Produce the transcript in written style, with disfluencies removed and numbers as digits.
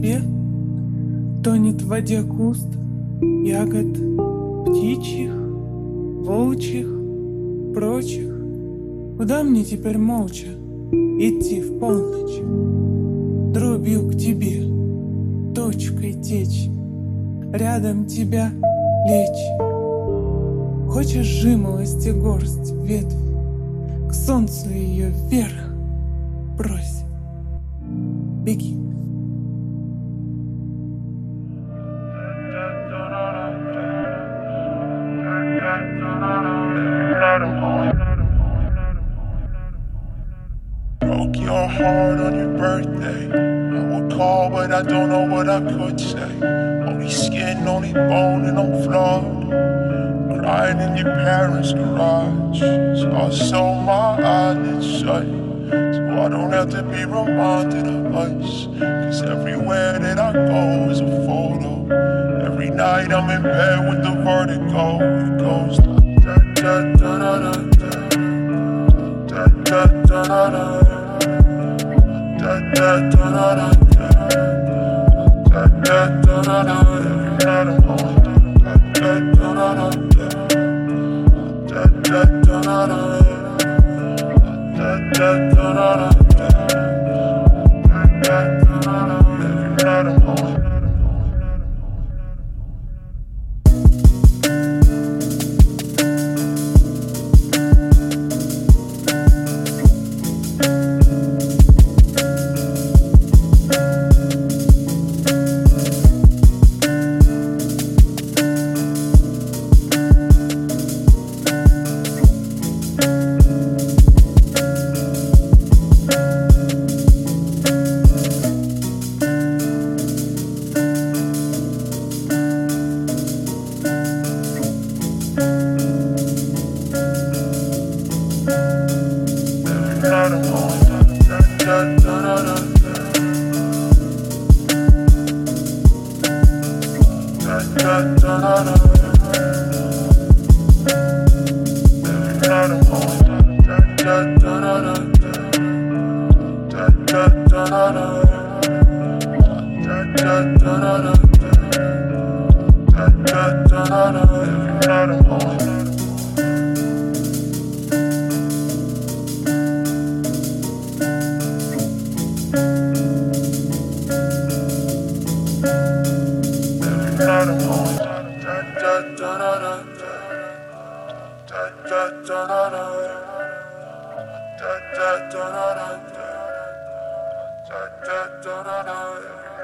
тебе тонет в воде куст ягод птичьих, волчьих, прочих. Куда мне теперь молча идти в полночь? Дробью к тебе, точкой течь, рядом тебя лечь. Хочешь жимолости горсть ветвь, к солнцу ее вверх брось. Беги. Broke your heart on your birthday. I would call, but I don't know what I could say. Only skin, only bone, and I'm flawed. Crying in your parents' garage. So I sew my eyelids shut, so I don't have to be reminded of us. Cause everywhere that I go is a photo. Every night I'm in bed with the vertigo. It goes da da da da da da da da da da. Da da da da da da da da da da. Every night I'm going da da da da da da da da da da da da da da. Every night I'm going. Da da da da da da da da da da da.